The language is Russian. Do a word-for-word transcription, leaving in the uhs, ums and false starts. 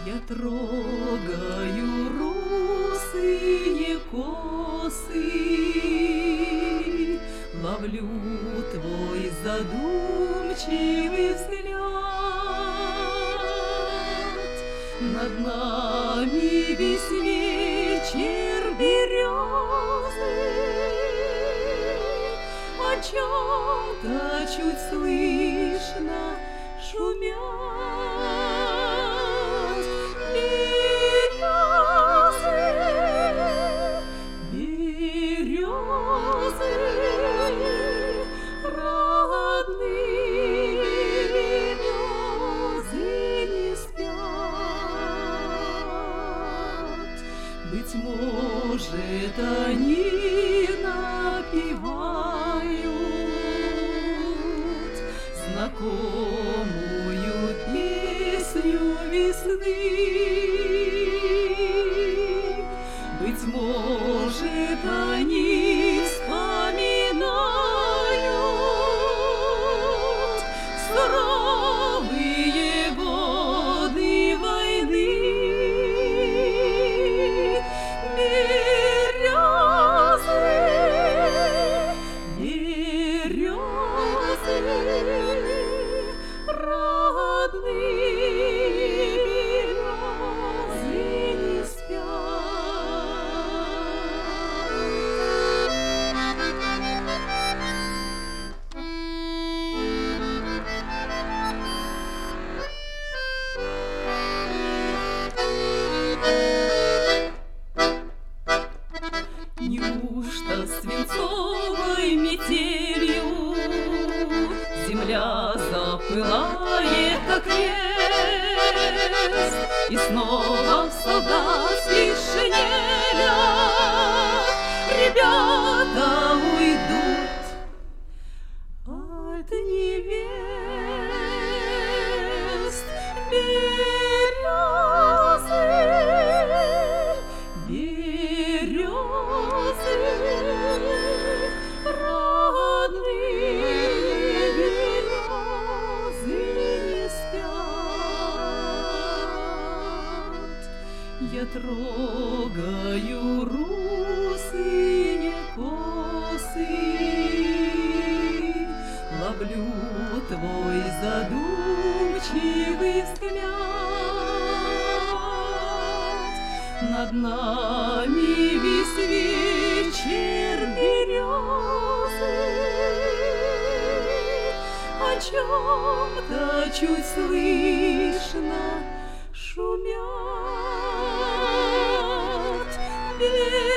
Я трогаю русые косы, ловлю твой задумчивый взгляд. Над нами весь вечер березы о чем-то чуть слышно шумят. Березы, березы, родные березы не спят. Быть может, они напевают знакомую песню весны. Быть может, они вспоминают суровые годы войны. Березы, березы, родные березы не Неужто свинцовой метелью земля запылает, как крест, и снова в солдатских шинелях ребята уйдут от невест? Березы, березы, родные березы не спят. Я трогаю русые косы, ловлю твой задумчивый взгляд. Над нами весь вечер березы о чем-то чуть слышно шумят.